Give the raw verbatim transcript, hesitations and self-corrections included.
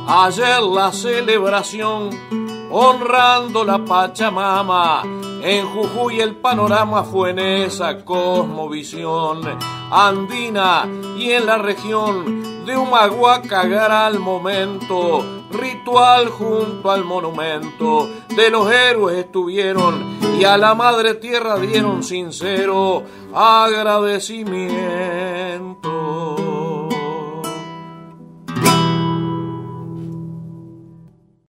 Ayer la celebración honrando la Pachamama. En Jujuy el panorama fue en esa cosmovisión andina y en la región de Humahuaca gran momento ritual junto al monumento de los héroes estuvieron y a la madre tierra dieron sincero agradecimiento.